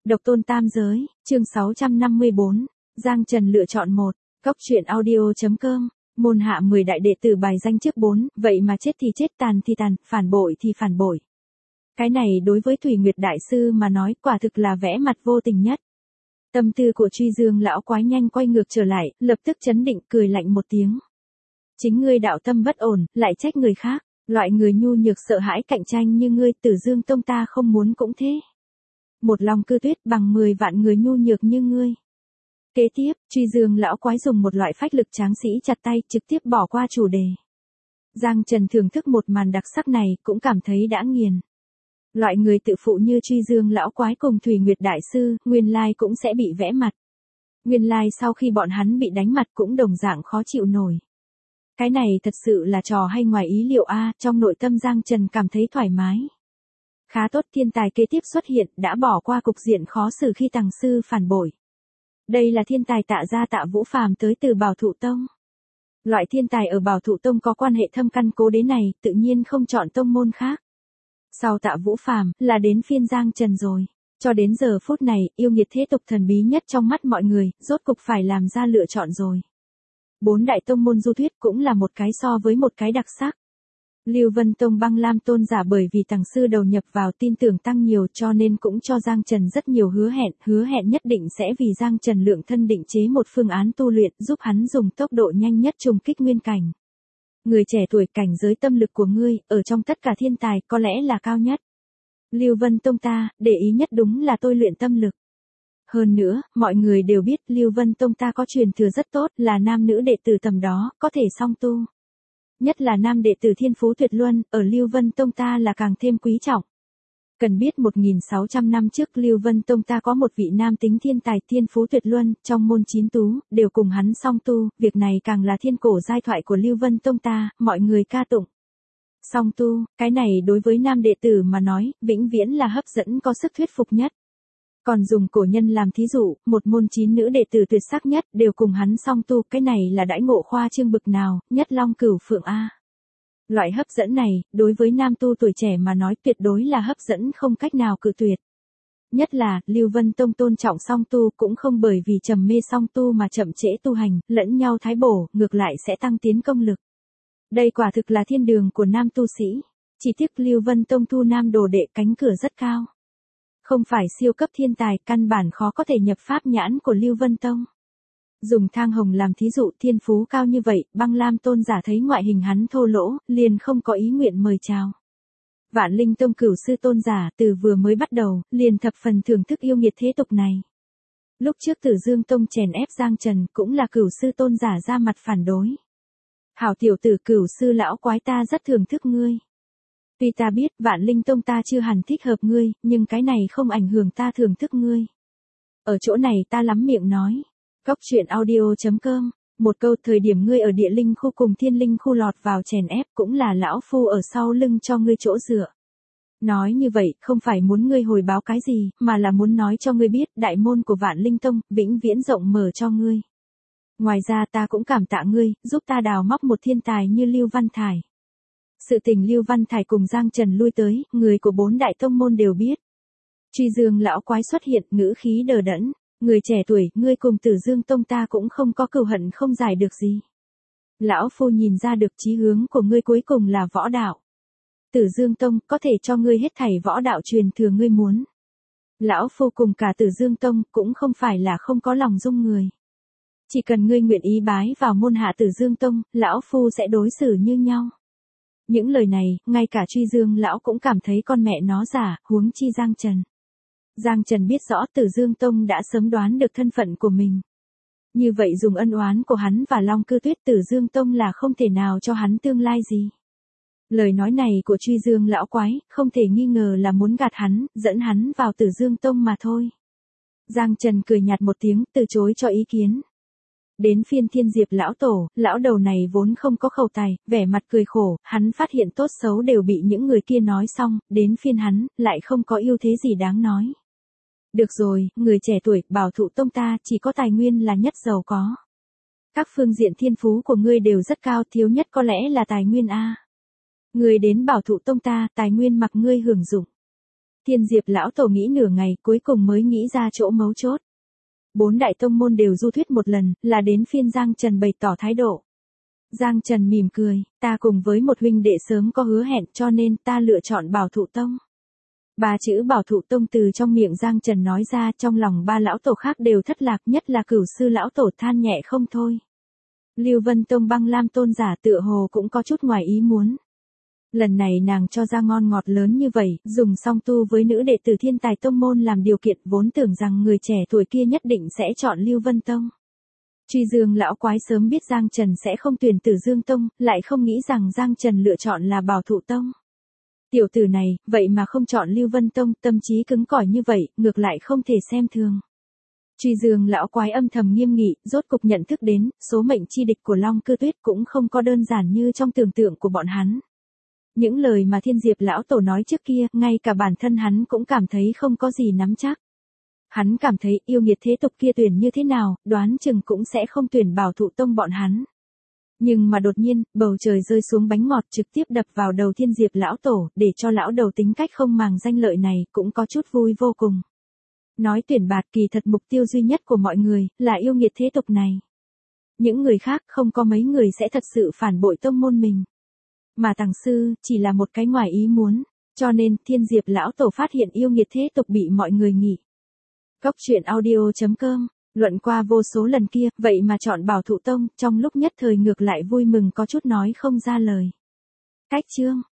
Độc tôn tam giới, chương 654, Giang Trần lựa chọn một, Cóc truyện audio.com, môn hạ 10 đại đệ tử bài danh trước 4, vậy mà chết thì chết, tàn thì tàn, phản bội thì phản bội. Cái này đối với Thủy Nguyệt Đại Sư mà nói quả thực là vẽ mặt vô tình nhất. Tâm tư của Truy Dương lão quái nhanh quay ngược trở lại, lập tức chấn định cười lạnh một tiếng. Chính ngươi đạo tâm bất ổn, lại trách người khác, loại người nhu nhược sợ hãi cạnh tranh như ngươi, Tử Dương Tông ta không muốn cũng thế. Một lòng cư tuyết bằng 10 vạn người nhu nhược như ngươi. Kế tiếp, Truy Dương lão quái dùng một loại phách lực tráng sĩ chặt tay trực tiếp bỏ qua chủ đề. Giang Trần thưởng thức một màn đặc sắc này cũng cảm thấy đã nghiền. Loại người tự phụ như Truy Dương lão quái cùng Thủy Nguyệt Đại Sư, nguyên lai cũng sẽ bị vẽ mặt. Nguyên lai sau khi bọn hắn bị đánh mặt cũng đồng dạng khó chịu nổi. Cái này thật sự là trò hay ngoài ý liệu a, trong nội tâm Giang Trần cảm thấy thoải mái. Khá tốt, thiên tài kế tiếp xuất hiện, đã bỏ qua cục diện khó xử khi Tằng sư phản bội. Đây là thiên tài Tạ gia Tạ Vũ Phàm tới từ Bảo Thụ Tông. Loại thiên tài ở Bảo Thụ Tông có quan hệ thâm căn cố đế này, tự nhiên không chọn tông môn khác. Sau Tạ Vũ Phàm, là đến phiên Giang Trần rồi. Cho đến giờ phút này, yêu nghiệt thế tục thần bí nhất trong mắt mọi người, rốt cục phải làm ra lựa chọn rồi. 4 đại tông môn du thuyết cũng là một cái so với một cái đặc sắc. Lưu Vân Tông Băng Lam Tôn giả bởi vì Tằng sư đầu nhập vào tin tưởng tăng nhiều cho nên cũng cho Giang Trần rất nhiều hứa hẹn nhất định sẽ vì Giang Trần lượng thân định chế một phương án tu luyện giúp hắn dùng tốc độ nhanh nhất trùng kích nguyên cảnh. Người trẻ tuổi, cảnh giới tâm lực của ngươi, ở trong tất cả thiên tài có lẽ là cao nhất. Lưu Vân Tông ta, để ý nhất đúng là tôi luyện tâm lực. Hơn nữa, mọi người đều biết Lưu Vân Tông ta có truyền thừa rất tốt, là nam nữ đệ tử tầm đó, có thể song tu. Nhất là nam đệ tử thiên phú tuyệt luân, ở Lưu Vân Tông ta là càng thêm quý trọng. Cần biết 1600 năm trước Lưu Vân Tông ta có một vị nam tính thiên tài thiên phú tuyệt luân, trong môn 9 tú, đều cùng hắn song tu, việc này càng là thiên cổ giai thoại của Lưu Vân Tông ta, mọi người ca tụng. Song tu, cái này đối với nam đệ tử mà nói, vĩnh viễn là hấp dẫn có sức thuyết phục nhất. Còn dùng cổ nhân làm thí dụ, một môn 9 nữ đệ tử tuyệt sắc nhất đều cùng hắn song tu, cái này là đãi ngộ khoa trương bực nào, nhất long cửu phượng a. Loại hấp dẫn này, đối với nam tu tuổi trẻ mà nói tuyệt đối là hấp dẫn không cách nào cự tuyệt. Nhất là, Lưu Vân Tông tôn trọng song tu cũng không bởi vì trầm mê song tu mà chậm trễ tu hành, lẫn nhau thái bổ, ngược lại sẽ tăng tiến công lực. Đây quả thực là thiên đường của nam tu sĩ. Chỉ tiếc Lưu Vân Tông thu nam đồ đệ cánh cửa rất cao. Không phải siêu cấp thiên tài, căn bản khó có thể nhập pháp nhãn của Lưu Vân Tông. Dùng Thang Hồng làm thí dụ, thiên phú cao như vậy, Băng Lam Tôn giả thấy ngoại hình hắn thô lỗ, liền không có ý nguyện mời chào. Vạn Linh Tông Cửu sư Tôn giả, từ vừa mới bắt đầu, liền thập phần thưởng thức yêu nghiệt thế tục này. Lúc trước Tử Dương Tông chèn ép Giang Trần, cũng là Cửu sư Tôn giả ra mặt phản đối. Hảo tiểu tử Cửu sư lão quái, ta rất thưởng thức ngươi. Tuy ta biết Vạn Linh Tông ta chưa hẳn thích hợp ngươi, nhưng cái này không ảnh hưởng ta thưởng thức ngươi. Ở chỗ này ta lắm miệng nói. Cóc truyện audio.com, một câu thời điểm ngươi ở địa linh khu cùng thiên linh khu lọt vào chèn ép cũng là lão phu ở sau lưng cho ngươi chỗ dựa. Nói như vậy không phải muốn ngươi hồi báo cái gì, mà là muốn nói cho ngươi biết đại môn của Vạn Linh Tông vĩnh viễn rộng mở cho ngươi. Ngoài ra ta cũng cảm tạ ngươi, giúp ta đào móc một thiên tài như Lưu Văn Thải. Sự tình Lưu Văn Thải cùng Giang Trần lui tới, người của 4 đại tông môn đều biết. Truy Dương lão quái xuất hiện, ngữ khí đờ đẫn. Người trẻ tuổi, ngươi cùng Tử Dương Tông ta cũng không có cừu hận không giải được gì. Lão phu nhìn ra được chí hướng của ngươi cuối cùng là võ đạo. Tử Dương Tông có thể cho ngươi hết thảy võ đạo truyền thừa ngươi muốn. Lão phu cùng cả Tử Dương Tông cũng không phải là không có lòng dung người. Chỉ cần ngươi nguyện ý bái vào môn hạ Tử Dương Tông, lão phu sẽ đối xử như nhau. Những lời này, ngay cả Truy Dương lão cũng cảm thấy con mẹ nó giả, huống chi Giang Trần. Giang Trần biết rõ Tử Dương Tông đã sớm đoán được thân phận của mình. Như vậy dùng ân oán của hắn và Long Cư Tuyết, Tử Dương Tông là không thể nào cho hắn tương lai gì. Lời nói này của Truy Dương lão quái, không thể nghi ngờ là muốn gạt hắn, dẫn hắn vào Tử Dương Tông mà thôi. Giang Trần cười nhạt một tiếng, từ chối cho ý kiến. Đến phiên Thiên Diệp lão tổ, lão đầu này vốn không có khẩu tài, vẻ mặt cười khổ, hắn phát hiện tốt xấu đều bị những người kia nói xong, đến phiên hắn, lại không có ưu thế gì đáng nói. Được rồi, người trẻ tuổi, Bảo Thụ Tông ta chỉ có tài nguyên là nhất giàu có. Các phương diện thiên phú của ngươi đều rất cao, thiếu nhất có lẽ là tài nguyên A. Ngươi đến Bảo Thụ Tông ta, tài nguyên mặc ngươi hưởng dụng. Thiên Diệp lão tổ nghĩ nửa ngày, cuối cùng mới nghĩ ra chỗ mấu chốt. 4 đại tông môn đều du thuyết một lần, là đến phiên Giang Trần bày tỏ thái độ. Giang Trần mỉm cười, ta cùng với một huynh đệ sớm có hứa hẹn cho nên ta lựa chọn Bảo Thụ Tông. 3 chữ Bảo Thụ Tông từ trong miệng Giang Trần nói ra, trong lòng 3 lão tổ khác đều thất lạc, nhất là Cửu sư lão tổ than nhẹ không thôi. Lưu Vân Tông Băng Lam tôn giả tựa hồ cũng có chút ngoài ý muốn. Lần này nàng cho ra ngon ngọt lớn như vậy, dùng song tu với nữ đệ tử Thiên Tài Tông môn làm điều kiện, vốn tưởng rằng người trẻ tuổi kia nhất định sẽ chọn Lưu Vân Tông. Truy Dương lão quái sớm biết Giang Trần sẽ không tuyển Tử Dương Tông, lại không nghĩ rằng Giang Trần lựa chọn là Bảo Thụ Tông. Tiểu tử này, vậy mà không chọn Lưu Vân Tông, tâm trí cứng cỏi như vậy, ngược lại không thể xem thường. Truy Dương lão quái âm thầm nghiêm nghị, rốt cục nhận thức đến, số mệnh chi địch của Long Cư Tuyết cũng không có đơn giản như trong tưởng tượng của bọn hắn. Những lời mà Thiên Diệp lão tổ nói trước kia, ngay cả bản thân hắn cũng cảm thấy không có gì nắm chắc. Hắn cảm thấy yêu nghiệt thế tục kia tuyển như thế nào, đoán chừng cũng sẽ không tuyển Bảo Thụ Tông bọn hắn. Nhưng mà đột nhiên, bầu trời rơi xuống bánh ngọt trực tiếp đập vào đầu Thiên Diệp lão tổ, để cho lão đầu tính cách không màng danh lợi này, cũng có chút vui vô cùng. Nói tuyển bạt, kỳ thật mục tiêu duy nhất của mọi người, là yêu nghiệt thế tục này. Những người khác không có mấy người sẽ thật sự phản bội tông môn mình. Mà Tằng sư, chỉ là một cái ngoài ý muốn, cho nên Thiên Diệp lão tổ phát hiện yêu nghiệt thế tục bị mọi người nghỉ. Cốc truyện audio.com, luận qua vô số lần kia, vậy mà chọn Bảo Thụ Tông, trong lúc nhất thời ngược lại vui mừng có chút nói không ra lời. Cách chương